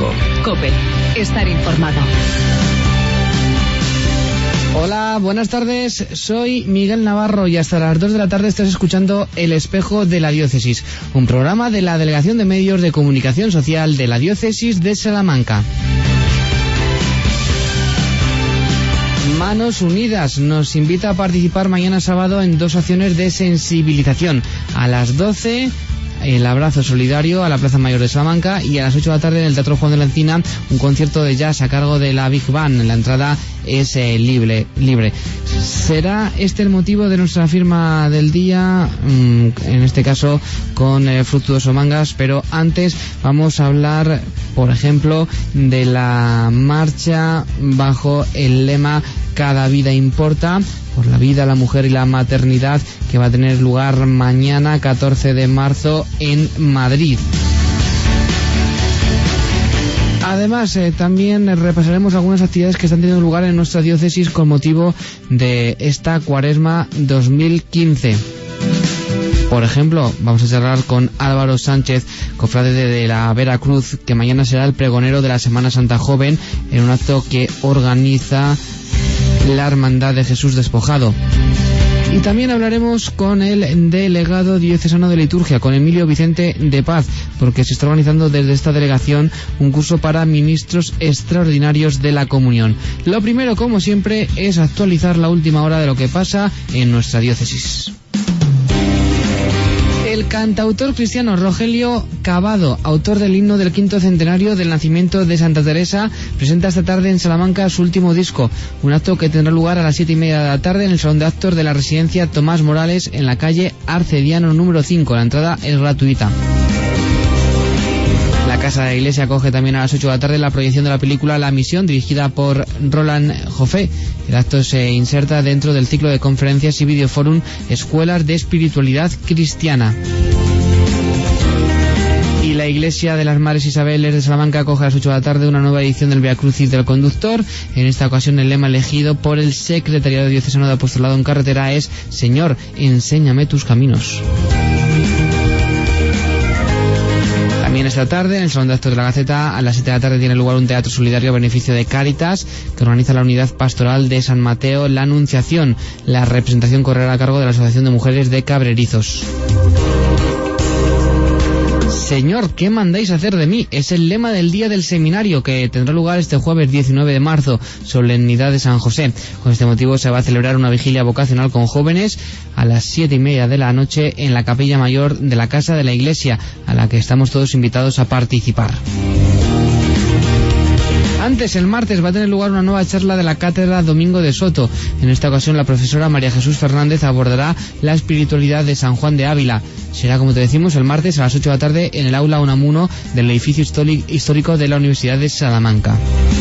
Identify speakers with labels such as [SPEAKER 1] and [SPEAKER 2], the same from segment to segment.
[SPEAKER 1] Espejo.
[SPEAKER 2] COPE. Estar informado.
[SPEAKER 3] Hola, buenas tardes, soy Miguel Navarro y hasta las 2 de la tarde estás escuchando El Espejo de la Diócesis, un programa de la Delegación de Medios de Comunicación Social de la Diócesis de Salamanca. Manos Unidas nos invita a participar mañana sábado en 2 acciones de sensibilización. A las 12... el abrazo solidario a la Plaza Mayor de Salamanca, y a las 8 de la tarde en el Teatro Juan de la Encina un concierto de jazz a cargo de la Big Band. La entrada es libre. ¿Será este el motivo de nuestra firma del día? En este caso con Fructuoso Mangas, pero antes vamos a hablar, por ejemplo, de la marcha bajo el lema Cada vida importa, por la vida, la mujer y la maternidad, que va a tener lugar mañana 14 de marzo en Madrid. Además, también repasaremos algunas actividades que están teniendo lugar en nuestra diócesis con motivo de esta Cuaresma 2015. Por ejemplo, vamos a charlar con Álvaro Sánchez, cofrade de la Veracruz, que mañana será el pregonero de la Semana Santa Joven en un acto que organiza la Hermandad de Jesús Despojado. Y también hablaremos con el delegado diocesano de liturgia, con Emilio Vicente de Paz, porque se está organizando desde esta delegación un curso para ministros extraordinarios de la comunión. Lo primero, como siempre, es actualizar la última hora de lo que pasa en nuestra diócesis. El cantautor cristiano Rogelio Cavado, autor del himno del 5º centenario del nacimiento de Santa Teresa, presenta esta tarde en Salamanca su último disco, un acto que tendrá lugar a las 7:30 de la tarde en el Salón de Actos de la Residencia Tomás Morales, en la calle Arcediano número 5. La entrada es gratuita. La Casa de la Iglesia acoge también a las 8 de la tarde la proyección de la película La Misión, dirigida por Roland Joffé. El acto se inserta dentro del ciclo de conferencias y videoforum Escuelas de Espiritualidad Cristiana. Y la Iglesia de las Madres Isabeles de Salamanca acoge a las 8 de la tarde una nueva edición del Via Crucis del Conductor. En esta ocasión el lema elegido por el Secretariado Diocesano de Apostolado en Carretera es: Señor, enséñame tus caminos. También esta tarde, en el Salón de Actos de la Gaceta, a las 7 de la tarde tiene lugar un teatro solidario a beneficio de Cáritas, que organiza la Unidad Pastoral de San Mateo La Anunciación. La representación correrá a cargo de la Asociación de Mujeres de Cabrerizos. Señor, ¿qué mandáis hacer de mí? Es el lema del día del seminario, que tendrá lugar este jueves 19 de marzo, solemnidad de San José. Con este motivo se va a celebrar una vigilia vocacional con jóvenes a las 7:30 de la noche en la capilla mayor de la Casa de la Iglesia, a la que estamos todos invitados a participar. Antes, el martes, va a tener lugar una nueva charla de la Cátedra Domingo de Soto. En esta ocasión, la profesora María Jesús Fernández abordará la espiritualidad de San Juan de Ávila. Será, como te decimos, el martes a las 8 de la tarde en el aula Unamuno del edificio histórico de la Universidad de Salamanca.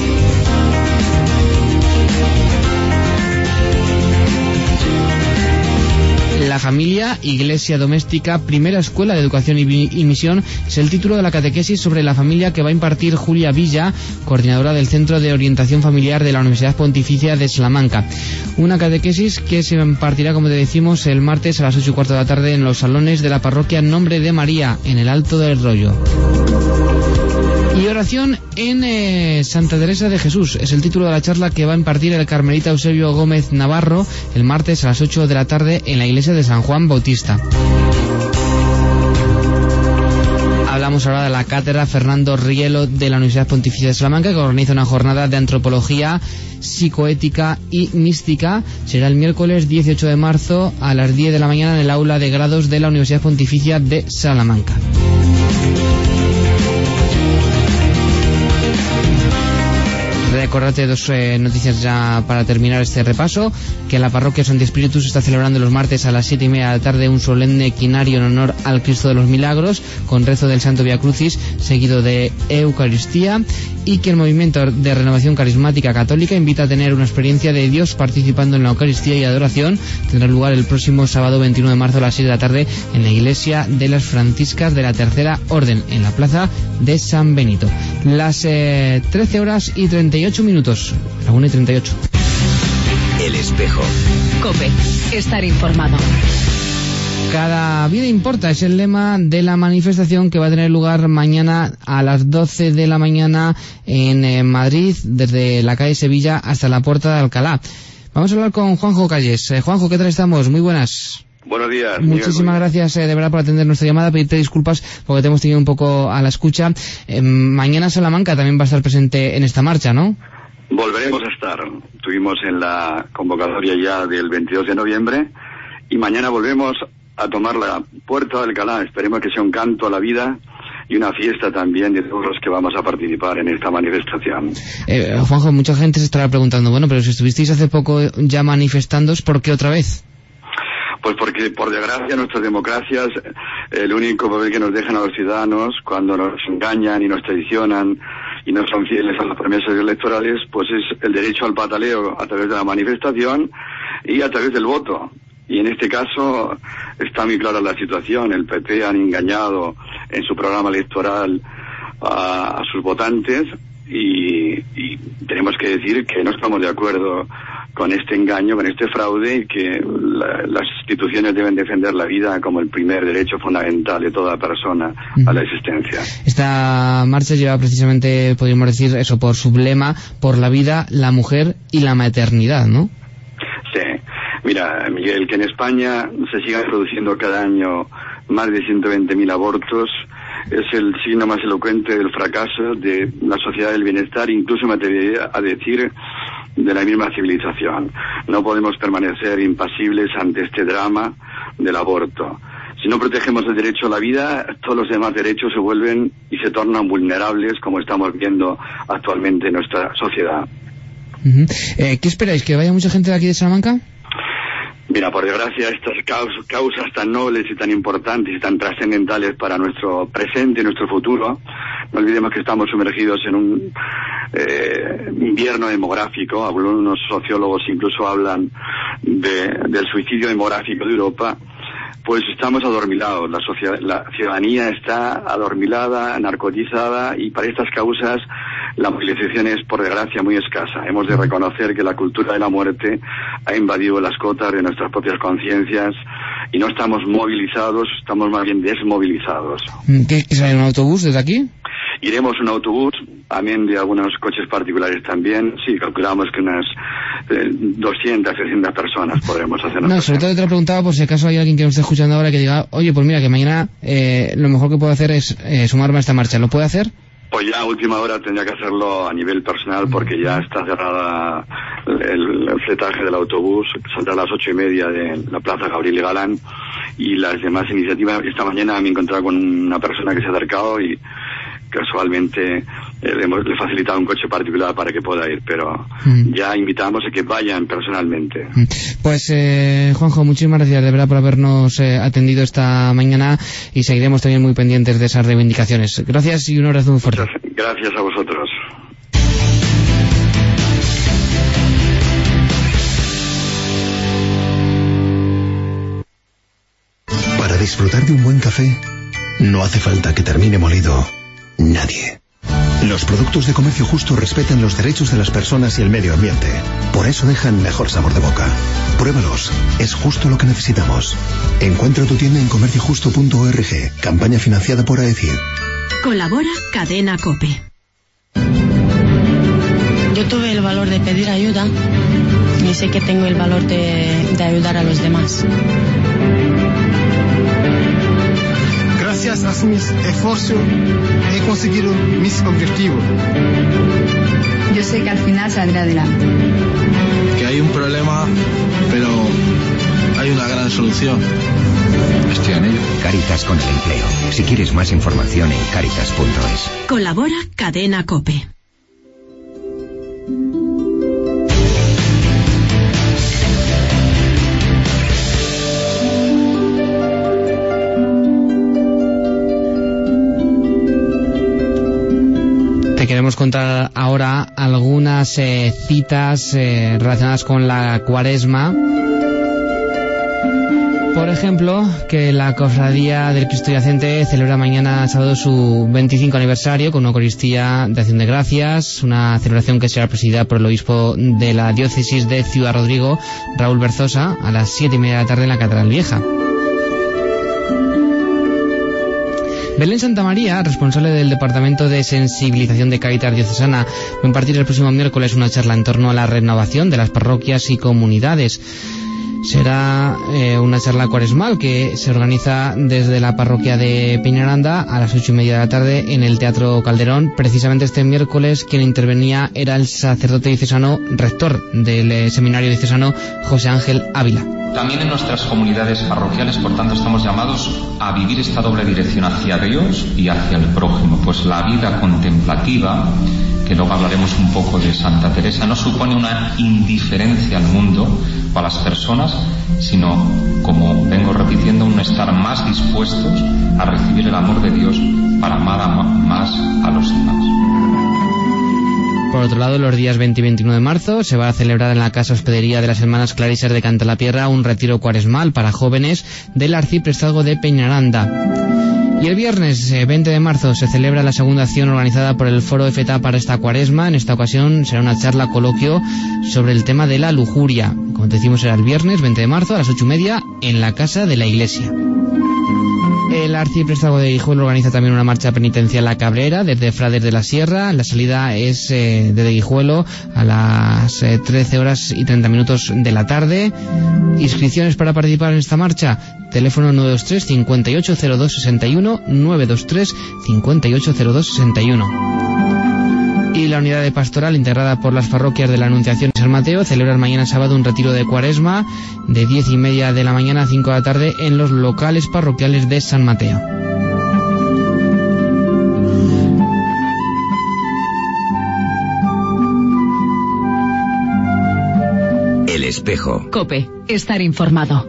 [SPEAKER 3] La familia, iglesia doméstica, primera escuela de educación y misión, es el título de la catequesis sobre la familia que va a impartir Julia Villa, coordinadora del Centro de Orientación Familiar de la Universidad Pontificia de Salamanca. Una catequesis que se impartirá, como te decimos, el martes a las 8:15 de la tarde en los salones de la parroquia Nombre de María, en el Alto del Rollo. Y oración en Santa Teresa de Jesús es el título de la charla que va a impartir el carmelita Eusebio Gómez Navarro el martes a las 8 de la tarde en la iglesia de San Juan Bautista. Hablamos ahora de la cátedra Fernando Rielo de la Universidad Pontificia de Salamanca, que organiza una jornada de antropología, psicoética y mística. Será el miércoles 18 de marzo a las 10 de la mañana en el aula de grados de la Universidad Pontificia de Salamanca. Recordarte 2 noticias ya para terminar este repaso: que en la parroquia Santi Espíritu se está celebrando los martes a las 7:30 de la tarde un solemne quinario en honor al Cristo de los Milagros, con rezo del Santo Via Crucis, seguido de Eucaristía, y que el Movimiento de Renovación Carismática Católica invita a tener una experiencia de Dios participando en la Eucaristía y adoración. Tendrá lugar el próximo sábado 21 de marzo a las 6 de la tarde en la Iglesia de las Franciscas de la Tercera Orden, en la Plaza de San Benito. Las 13:38 minutos, la 1:38.
[SPEAKER 1] El Espejo.
[SPEAKER 2] COPE. Estar informado.
[SPEAKER 3] Cada vida importa, es el lema de la manifestación que va a tener lugar mañana a las 12 de la mañana en Madrid, desde la calle Sevilla hasta la Puerta de Alcalá. Vamos a hablar con Juanjo Calles. Juanjo, ¿qué tal estamos? Muy buenas.
[SPEAKER 1] Buenos días.
[SPEAKER 3] Muchísimas gracias de verdad por atender nuestra llamada, pedirte disculpas porque te hemos tenido un poco a la escucha. Mañana Salamanca también va a estar presente en esta marcha, ¿no?
[SPEAKER 1] Volveremos a estar. Estuvimos en la convocatoria ya del 22 de noviembre y mañana volvemos a tomar la Puerta de Alcalá. Esperemos que sea un canto a la vida y una fiesta también de todos los que vamos a participar en esta manifestación.
[SPEAKER 3] Juanjo, mucha gente se estará preguntando, bueno, pero si estuvisteis hace poco ya manifestándoos, ¿por qué otra vez?
[SPEAKER 1] Pues porque, por desgracia, nuestras democracias, el único papel que nos dejan a los ciudadanos cuando nos engañan y nos traicionan y no son fieles a las promesas electorales, pues es el derecho al pataleo a través de la manifestación y a través del voto. Y en este caso está muy clara la situación. El PP han engañado en su programa electoral a sus votantes y tenemos que decir que no estamos de acuerdo con este engaño, con este fraude, y que las instituciones deben defender la vida como el primer derecho fundamental de toda persona a la existencia. Esta
[SPEAKER 3] marcha lleva precisamente, podríamos decir eso, por su lema, por la vida, la mujer y la maternidad, ¿no?
[SPEAKER 1] Sí. Mira, Miguel, que en España se sigan produciendo cada año más de 120.000 abortos es el signo más elocuente del fracaso de la sociedad del bienestar, incluso me atrevería a decir de la misma civilización. No podemos permanecer impasibles ante este drama del aborto. Si no protegemos el derecho a la vida, todos los demás derechos se vuelven y se tornan vulnerables, como estamos viendo actualmente en nuestra sociedad.
[SPEAKER 3] ¿Qué esperáis? ¿Que vaya mucha gente de aquí de Salamanca?
[SPEAKER 1] Mira, por desgracia, estas causas tan nobles y tan importantes y tan trascendentales para nuestro presente y nuestro futuro, no olvidemos que estamos sumergidos en un invierno demográfico. Algunos sociólogos incluso hablan del suicidio demográfico de Europa. Pues estamos adormilados, la ciudadanía está adormilada, narcotizada, y para estas causas la movilización es, por desgracia, muy escasa. Hemos de reconocer que la cultura de la muerte ha invadido las cotas de nuestras propias conciencias y no estamos movilizados, estamos más bien desmovilizados.
[SPEAKER 3] ¿Qué sale un autobús desde aquí?
[SPEAKER 1] Iremos un autobús, también de algunos coches particulares también. Sí, calculamos que unas 200, 300 personas podremos hacer.
[SPEAKER 3] No, sobre todo te lo preguntaba por si acaso hay alguien que nos esté escuchando ahora que diga, oye, pues mira, que mañana lo mejor que puedo hacer es sumarme a esta marcha. ¿Lo puede hacer?
[SPEAKER 1] Pues ya a última hora tendría que hacerlo a nivel personal, porque ya está cerrada el fletaje del autobús. Saldrá a las 8:30 de la Plaza Gabriel Galán, y las demás iniciativas. Esta mañana me he encontrado con una persona que se ha acercado y casualmente le he facilitado un coche particular para que pueda ir, pero ya invitamos a que vayan personalmente.
[SPEAKER 3] Pues Juanjo, muchísimas gracias de verdad por habernos atendido esta mañana, y seguiremos también muy pendientes de esas reivindicaciones. Gracias y un abrazo muy fuerte.
[SPEAKER 1] Gracias a vosotros.
[SPEAKER 4] Para disfrutar de un buen café no hace falta que termine molido nadie. Los productos de Comercio Justo respetan los derechos de las personas y el medio ambiente. Por eso dejan mejor sabor de boca. Pruébalos. Es justo lo que necesitamos. Encuentra tu tienda en comerciojusto.org. Campaña financiada por AECID.
[SPEAKER 5] Colabora Cadena COPE.
[SPEAKER 6] Yo tuve el valor de pedir ayuda y sé que tengo el valor de ayudar a los demás.
[SPEAKER 7] Gracias a mis esfuerzos he conseguido mis objetivos.
[SPEAKER 8] Yo sé que al final saldré adelante.
[SPEAKER 9] Que hay un problema, pero hay una gran solución. Estoy en ello.
[SPEAKER 10] Cáritas con el empleo. Si quieres más información en cáritas.es.
[SPEAKER 5] Colabora Cadena COPE.
[SPEAKER 3] Queremos contar ahora algunas citas relacionadas con la Cuaresma. Por ejemplo, que la Cofradía del Cristo Yacente celebra mañana sábado su 25 aniversario con una Eucaristía de Acción de Gracias, una celebración que será presidida por el obispo de la diócesis de Ciudad Rodrigo, Raúl Berzosa, a las 7:30 de la tarde en la Catedral Vieja. Belén Santamaría, responsable del Departamento de Sensibilización de Cáritas Diocesana, va a impartir el próximo miércoles una charla en torno a la renovación de las parroquias y comunidades. Será una charla cuaresmal que se organiza desde la parroquia de Peñaranda a las 8:30 de la tarde en el Teatro Calderón. Precisamente este miércoles quien intervenía era el sacerdote diocesano, rector del seminario diocesano, José Ángel Ávila.
[SPEAKER 11] También en nuestras comunidades parroquiales, por tanto, estamos llamados a vivir esta doble dirección hacia Dios y hacia el prójimo. Pues la vida contemplativa, que luego hablaremos un poco de Santa Teresa, no supone una indiferencia al mundo o a las personas, sino, como vengo repitiendo, un estar más dispuestos a recibir el amor de Dios para amar más a los demás.
[SPEAKER 3] Por otro lado, los días 20 y 21 de marzo se va a celebrar en la Casa Hospedería de las Hermanas Clarisas de Cantalapierra un retiro cuaresmal para jóvenes del arciprestazgo de Peñaranda. Y el viernes 20 de marzo se celebra la segunda acción organizada por el Foro FETA para esta cuaresma. En esta ocasión será una charla coloquio sobre el tema de la lujuria. Como decimos, será el viernes 20 de marzo a las 8:30 en la Casa de la Iglesia. El arciprestazgo de Guijuelo organiza también una marcha penitencial a Cabrera desde Frades de la Sierra. La salida es desde Guijuelo a las 13:30 de la tarde. Inscripciones para participar en esta marcha: teléfono 923 580261, 923 580261. Y la unidad de pastoral, integrada por las parroquias de la Anunciación y San Mateo, celebra mañana sábado un retiro de cuaresma de 10:30 de la mañana a 5 de la tarde en los locales parroquiales de San Mateo.
[SPEAKER 10] El Espejo.
[SPEAKER 2] COPE. Estar informado.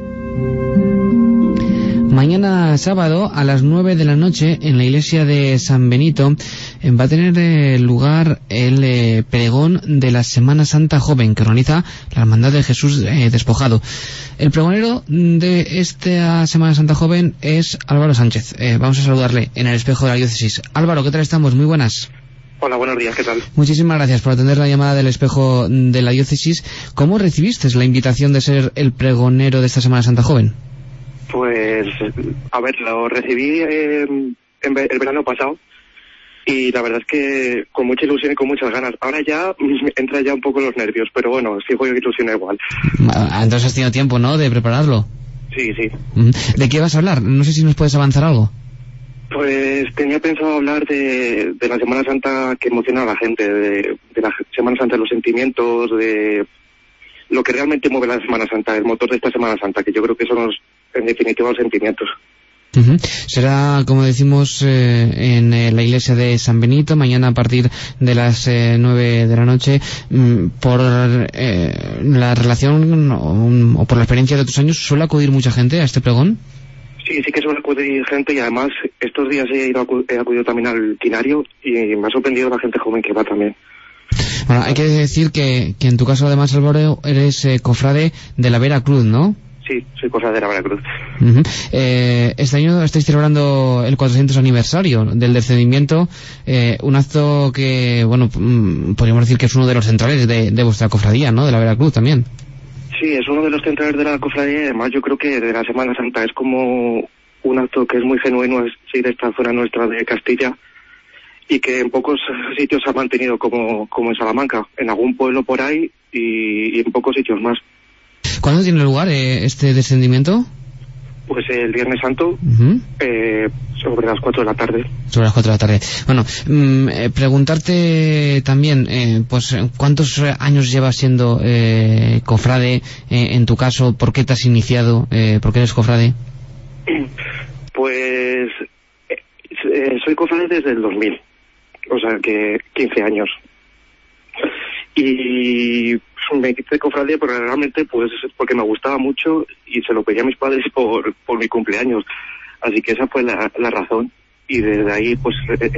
[SPEAKER 3] Mañana sábado a las 9 de la noche en la iglesia de San Benito va a tener lugar el pregón de la Semana Santa Joven que organiza la Hermandad de Jesús Despojado. El pregonero de esta Semana Santa Joven es Álvaro Sánchez. Vamos a saludarle en el espejo de la diócesis. Álvaro, ¿qué tal estamos? Muy buenas.
[SPEAKER 12] Hola, buenos días, ¿qué tal?
[SPEAKER 3] Muchísimas gracias por atender la llamada del espejo de la diócesis. ¿Cómo recibiste la invitación de ser el pregonero de esta Semana Santa Joven?
[SPEAKER 12] Pues, a ver, lo recibí el verano pasado y la verdad es que con mucha ilusión y con muchas ganas. Ahora ya entra ya un poco los nervios, pero bueno, sigo ilusionado igual.
[SPEAKER 3] Entonces has tenido tiempo, ¿no?, de prepararlo.
[SPEAKER 12] Sí.
[SPEAKER 3] ¿De qué vas a hablar? No sé si nos puedes avanzar algo.
[SPEAKER 12] Pues tenía pensado hablar de la Semana Santa que emociona a la gente, de la Semana Santa de los sentimientos, de lo que realmente mueve la Semana Santa, el motor de esta Semana Santa, que yo creo que son en definitiva los sentimientos.
[SPEAKER 3] Será, como decimos, en la iglesia de San Benito, mañana a partir de las 9 de la noche. Por la relación o por la experiencia de otros años, ¿suele acudir mucha gente a este pregón?
[SPEAKER 12] Sí que suele acudir gente, y además estos días he acudido también al quinario y me ha sorprendido la gente joven que va también.
[SPEAKER 3] Bueno, hay que decir que en tu caso, además, Álvaro, eres cofrade de la Veracruz, ¿no?
[SPEAKER 12] Sí, soy cofrade de la Veracruz.
[SPEAKER 3] Este año estáis celebrando el 400 aniversario del descendimiento, un acto que, bueno, podríamos decir que es uno de los centrales de vuestra cofradía, ¿no?, de la Veracruz también.
[SPEAKER 12] Sí, es uno de los centrales de la cofradía y además yo creo que de la Semana Santa es como un acto que es muy genuino, sí, de esta zona nuestra de Castilla, y que en pocos sitios se ha mantenido como en Salamanca, en algún pueblo por ahí y en pocos sitios más.
[SPEAKER 3] ¿Cuándo tiene lugar este descendimiento?
[SPEAKER 12] Pues el Viernes Santo, sobre las 4 de la tarde.
[SPEAKER 3] Sobre las 4 de la tarde. Bueno, preguntarte también, pues, ¿cuántos años llevas siendo cofrade? En tu caso, ¿por qué te has iniciado? ¿Por qué eres cofrade?
[SPEAKER 12] Pues soy cofrade desde el 2000, o sea que 15 años. Y me hice cofradía porque realmente pues porque me gustaba mucho y se lo pedí a mis padres por mi cumpleaños, así que esa fue la razón, y desde ahí pues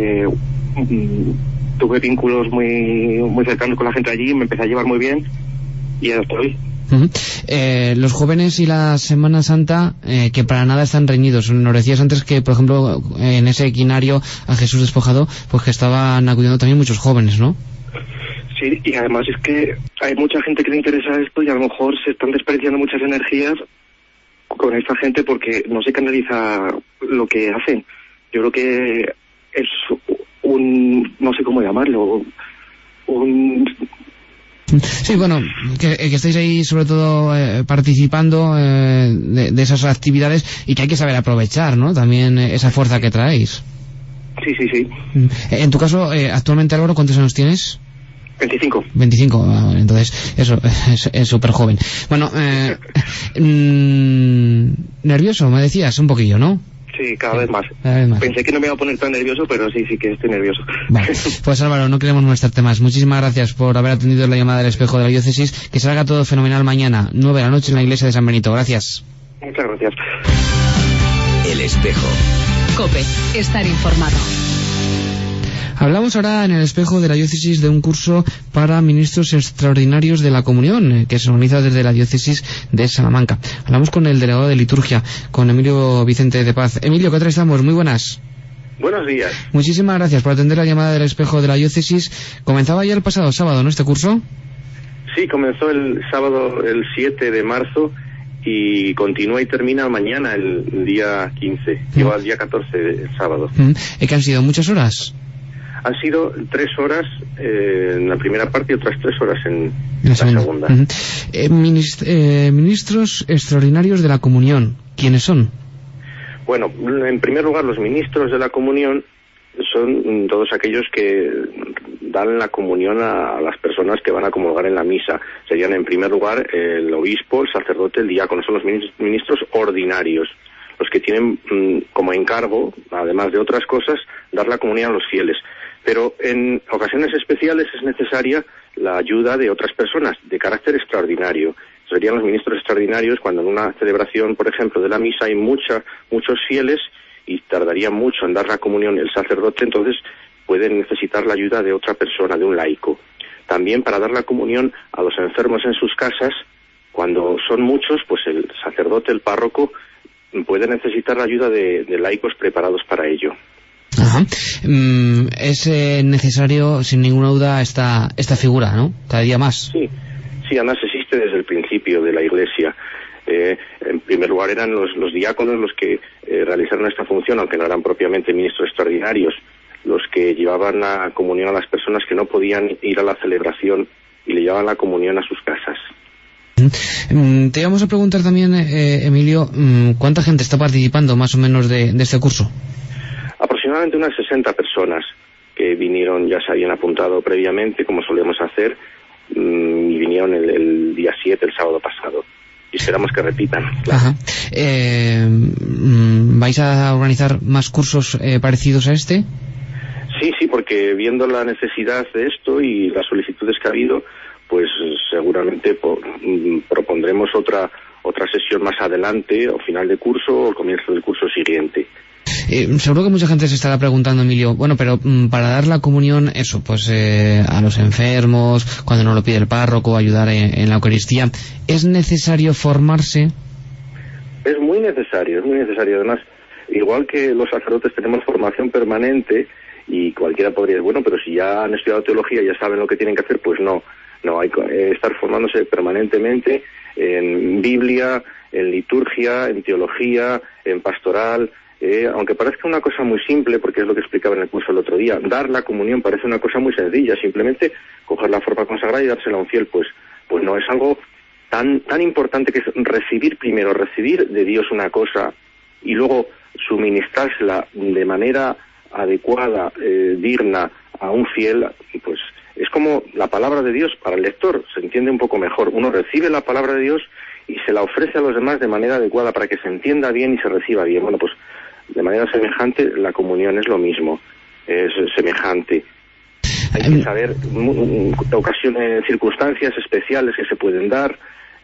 [SPEAKER 12] tuve vínculos muy cercanos con la gente allí, me empecé a llevar muy bien y ya estoy.
[SPEAKER 3] Los jóvenes y la Semana Santa, que para nada están reñidos. Nos decías antes que, por ejemplo, en ese quinario a Jesús Despojado, pues que estaban acudiendo también muchos jóvenes, ¿no?
[SPEAKER 12] Sí, y además es que hay mucha gente que le interesa esto y a lo mejor se están desperdiciando muchas energías con esta gente porque no se canaliza lo que hacen. Yo creo que es no sé cómo llamarlo,
[SPEAKER 3] Sí, bueno, que estáis ahí sobre todo participando de esas actividades y que hay que saber aprovechar, ¿no? También esa fuerza que traéis.
[SPEAKER 12] Sí.
[SPEAKER 3] En tu caso, actualmente, Álvaro, ¿cuántos años tienes?
[SPEAKER 12] 25.
[SPEAKER 3] 25, entonces eso es súper joven. Bueno, nervioso, me decías, un poquillo, ¿no?
[SPEAKER 12] Sí, cada vez más. Pensé que no me iba a poner tan nervioso, pero sí que estoy nervioso.
[SPEAKER 3] Vale, pues Álvaro, no queremos molestarte más. Muchísimas gracias por haber atendido la llamada del Espejo de la Diócesis. Que salga todo fenomenal mañana, 9 de la noche en la iglesia de San Benito. Gracias.
[SPEAKER 12] Muchas gracias.
[SPEAKER 10] El Espejo.
[SPEAKER 2] COPE, estar informado.
[SPEAKER 3] Hablamos ahora en el Espejo de la Diócesis de un curso para ministros extraordinarios de la Comunión que se organiza desde la Diócesis de Salamanca. Hablamos con el delegado de liturgia, con Emilio Vicente de Paz. Emilio, ¿qué tal estamos? Muy buenas.
[SPEAKER 13] Buenos días.
[SPEAKER 3] Muchísimas gracias por atender la llamada del Espejo de la Diócesis. Comenzaba ya el pasado sábado, ¿no, este curso?
[SPEAKER 13] Sí, comenzó el sábado, el 7 de marzo, y continúa y termina mañana, el día 15. Lleva el día 14, el sábado.
[SPEAKER 3] ¿Que han sido muchas horas?
[SPEAKER 13] Han sido 3 horas en la primera parte y otras 3 horas en la segunda.
[SPEAKER 3] Ministros extraordinarios de la Comunión, ¿quiénes son?
[SPEAKER 13] Bueno, en primer lugar, los ministros de la Comunión son todos aquellos que dan la comunión a las personas que van a comulgar en la misa. Serían, en primer lugar, el obispo, el sacerdote, el diácono. Son los ministros ordinarios, los que tienen como encargo, además de otras cosas, dar la comunión a los fieles. Pero en ocasiones especiales es necesaria la ayuda de otras personas de carácter extraordinario. Serían los ministros extraordinarios cuando en una celebración, por ejemplo, de la misa hay muchos fieles y tardaría mucho en dar la comunión el sacerdote, entonces pueden necesitar la ayuda de otra persona, de un laico. También para dar la comunión a los enfermos en sus casas, cuando son muchos, pues el sacerdote, el párroco, puede necesitar la ayuda de laicos preparados para ello.
[SPEAKER 3] Ajá. Es necesario, sin ninguna duda, esta figura, ¿no? Cada día más.
[SPEAKER 13] Sí, además existe desde el principio de la Iglesia. En primer lugar eran los diáconos los que realizaron esta función, aunque no eran propiamente ministros extraordinarios, los que llevaban la comunión a las personas que no podían ir a la celebración y le llevaban la comunión a sus casas.
[SPEAKER 3] Te íbamos a preguntar también, Emilio, ¿cuánta gente está participando más o menos de este curso?
[SPEAKER 13] Aproximadamente unas 60 personas que vinieron, ya se habían apuntado previamente, como solemos hacer, y vinieron el día 7, el sábado pasado. Y esperamos que repitan. Claro.
[SPEAKER 3] Ajá. ¿Vais a organizar más cursos parecidos a este?
[SPEAKER 13] Sí, porque viendo la necesidad de esto y las solicitudes que ha habido, pues seguramente propondremos otra sesión más adelante, o final de curso, o al comienzo del curso siguiente.
[SPEAKER 3] Seguro que mucha gente se estará preguntando, Emilio, bueno, pero para dar la comunión, eso, pues a los enfermos, cuando no lo pide el párroco, ayudar en la Eucaristía, ¿es necesario formarse?
[SPEAKER 13] Es muy necesario. Además, igual que los sacerdotes tenemos formación permanente, y cualquiera podría decir, bueno, pero si ya han estudiado teología, ya saben lo que tienen que hacer, pues no, hay que estar formándose permanentemente en Biblia, en liturgia, en teología, en pastoral. Aunque parezca una cosa muy simple, porque es lo que explicaba en el curso el otro día, dar la comunión parece una cosa muy sencilla, simplemente coger la forma consagrada y dársela a un fiel, pues no, es algo tan importante, que es recibir de Dios una cosa y luego suministrársela de manera adecuada, digna a un fiel. Pues es como la palabra de Dios para el lector, se entiende un poco mejor. Uno recibe la palabra de Dios y se la ofrece a los demás de manera adecuada para que se entienda bien y se reciba bien. Bueno, pues de manera semejante la comunión es lo mismo, es semejante. Hay que saber ocasiones, circunstancias especiales que se pueden dar,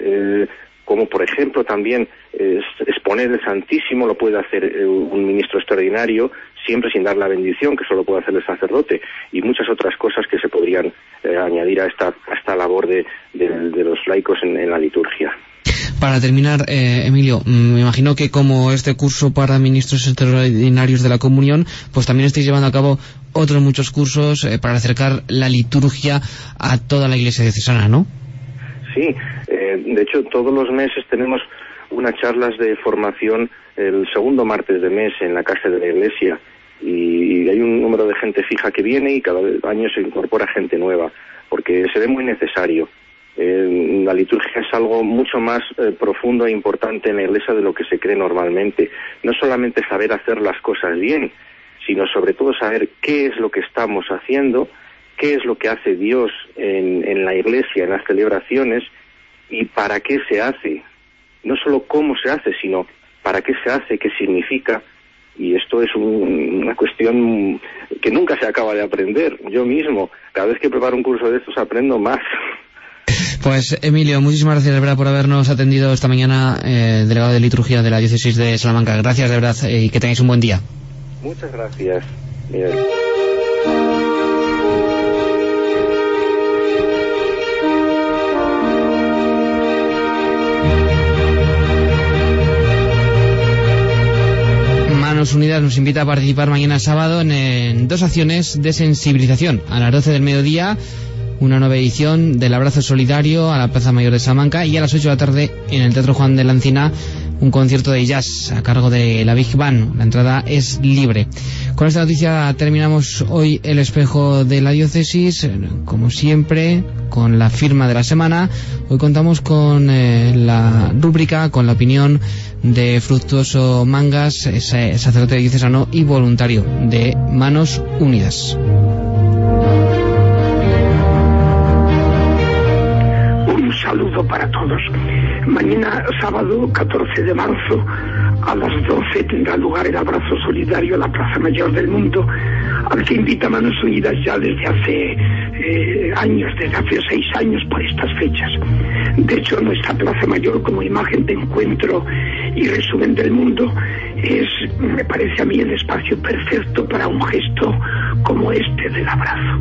[SPEAKER 13] como por ejemplo también exponer el Santísimo lo puede hacer un ministro extraordinario, siempre sin dar la bendición, que solo puede hacer el sacerdote, y muchas otras cosas que se podrían añadir a esta labor de los laicos en la liturgia.
[SPEAKER 3] Para terminar, Emilio, me imagino que como este curso para ministros extraordinarios de la comunión, pues también estáis llevando a cabo otros muchos cursos para acercar la liturgia a toda la Iglesia diocesana, ¿no?
[SPEAKER 13] Sí, de hecho todos los meses tenemos unas charlas de formación el segundo martes de mes en la casa de la Iglesia, y hay un número de gente fija que viene y cada año se incorpora gente nueva, porque se ve muy necesario. La liturgia es algo mucho más profundo e importante en la Iglesia de lo que se cree normalmente. No solamente saber hacer las cosas bien, sino sobre todo saber qué es lo que estamos haciendo, qué es lo que hace Dios en la Iglesia, en las celebraciones, y para qué se hace. No solo cómo se hace, sino para qué se hace, qué significa. Y esto es una cuestión que nunca se acaba de aprender. Yo mismo, cada vez que preparo un curso de estos, aprendo más.
[SPEAKER 3] Pues Emilio, muchísimas gracias de verdad por habernos atendido esta mañana, delegado de liturgia de la diócesis de Salamanca. Gracias de verdad y que tengáis un buen día.
[SPEAKER 13] Muchas gracias, Miguel.
[SPEAKER 3] Manos Unidas nos invita a participar mañana sábado en 2 acciones de sensibilización. A las 12 del mediodía, una nueva edición del Abrazo Solidario a la Plaza Mayor de Salamanca, y a las 8 de la tarde en el Teatro Juan de la Encina un concierto de jazz a cargo de la Big Band. La entrada es libre. Con esta noticia terminamos hoy el espejo de la diócesis, como siempre con la firma de la semana. Hoy contamos con la rúbrica, con la opinión de Fructuoso Mangas, sacerdote diocesano y voluntario de Manos Unidas.
[SPEAKER 14] Un saludo para todos. Mañana, sábado 14 de marzo, a las 12 tendrá lugar el abrazo solidario a la Plaza Mayor del Mundo, al que invita Manos Unidas ya desde hace años, desde hace 6 años por estas fechas. De hecho, nuestra Plaza Mayor, como imagen de encuentro y resumen del mundo, es, me parece a mí, el espacio perfecto para un gesto como este del abrazo.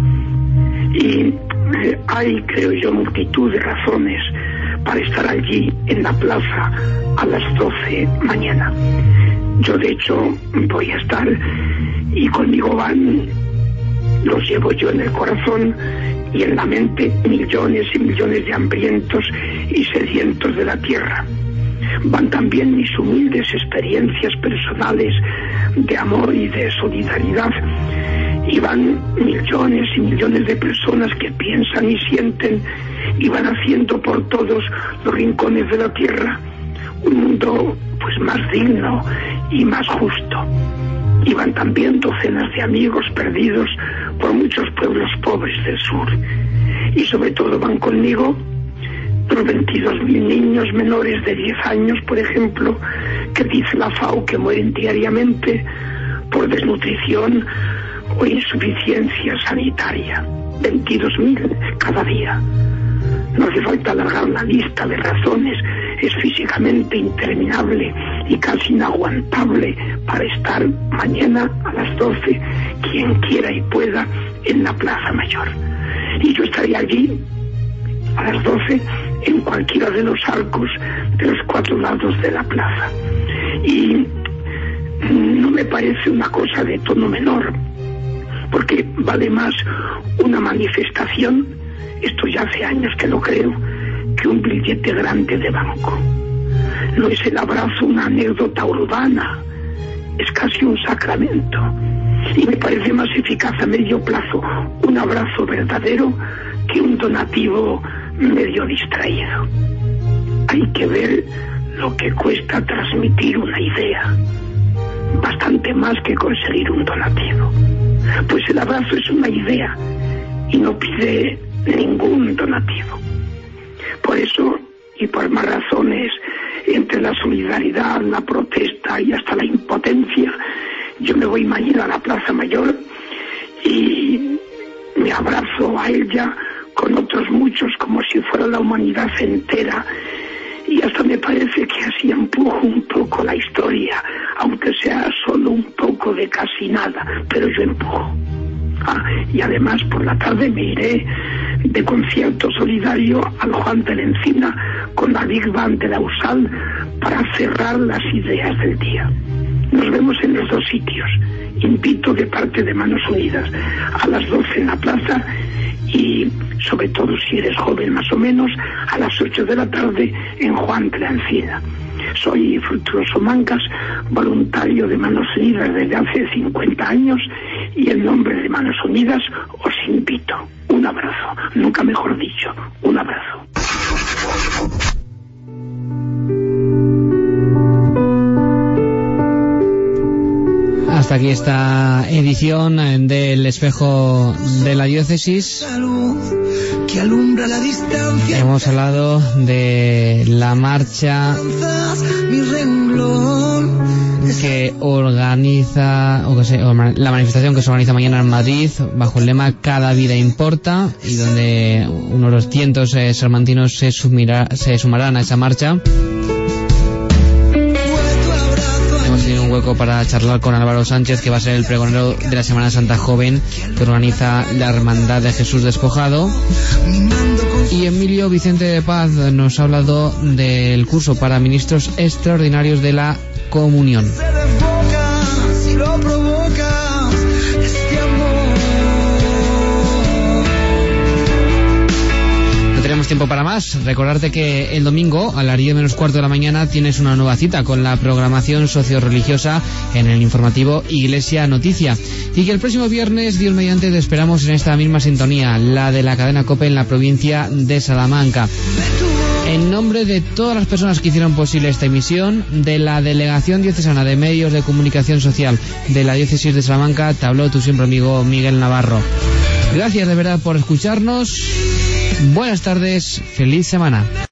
[SPEAKER 14] Y hay, creo yo, multitud de razones para estar allí en la plaza a las 12 mañana. Yo, de hecho, voy a estar, y conmigo van, los llevo yo en el corazón y en la mente, millones y millones de hambrientos y sedientos de la tierra. Van también mis humildes experiencias personales de amor y de solidaridad, y van millones y millones de personas que piensan y sienten y van haciendo por todos los rincones de la tierra un mundo pues más digno y más justo. Y van también docenas de amigos perdidos por muchos pueblos pobres del sur. Y sobre todo van conmigo los 22.000 niños menores de 10 años, por ejemplo, que dice la FAO que mueren diariamente por desnutrición o insuficiencia sanitaria. 22.000 cada día. No hace falta alargar la lista de razones, es físicamente interminable y casi inaguantable para estar mañana a las 12, quien quiera y pueda, en la Plaza Mayor. Y yo estaré allí a las 12 en cualquiera de los arcos de los 4 lados de la plaza. Y no me parece una cosa de tono menor, porque vale más una manifestación, esto ya hace años que lo creo, que un billete grande de banco. No es el abrazo una anécdota urbana, es casi un sacramento. Y me parece más eficaz a medio plazo un abrazo verdadero que un donativo medio distraído. Hay que ver lo que cuesta transmitir una idea, bastante más que conseguir un donativo. Pues el abrazo es una idea y no pide ningún donativo. Por eso, y por más razones, entre la solidaridad, la protesta y hasta la impotencia, yo me voy mañana a la Plaza Mayor y me abrazo a ella con otros muchos como si fuera la humanidad entera, y hasta me parece que así empujo un poco la historia, aunque sea solo un poco de casi nada, pero yo empujo. Y además por la tarde me iré de concierto solidario al Juan de la Encina con la Big Band de la USAL para cerrar las ideas del día. Nos vemos en los 2 sitios. Invito de parte de Manos Unidas a las 12 en la plaza y, sobre todo si eres joven más o menos, a las 8 de la tarde en Juan de la Encina. Soy Fructuoso Mancas, voluntario de Manos Unidas desde hace 50 años, y en nombre de Manos Unidas os invito. Un abrazo, nunca mejor dicho, un abrazo.
[SPEAKER 3] Hasta aquí esta edición del Espejo de la Diócesis. Hemos hablado de la marcha que organiza, la manifestación que se organiza mañana en Madrid bajo el lema Cada vida importa, y donde unos cientos salmantinos se sumarán a esa marcha. Hemos tenido un hueco para charlar con Álvaro Sánchez, que va a ser el pregonero de la Semana Santa Joven que organiza la Hermandad de Jesús Despojado. Y Emilio Vicente de Paz nos ha hablado del curso para ministros extraordinarios de la Comunión. No tenemos tiempo para más. Recordarte que el domingo a las 10:15 de la mañana tienes una nueva cita con la programación socio-religiosa en el informativo Iglesia Noticia, y que el próximo viernes, Dios mediante, te esperamos en esta misma sintonía, la de la cadena COPE en la provincia de Salamanca. En nombre de todas las personas que hicieron posible esta emisión, de la Delegación Diocesana de Medios de Comunicación Social de la Diócesis de Salamanca, te habló tu siempre amigo Miguel Navarro. Gracias de verdad por escucharnos. Buenas tardes, feliz semana.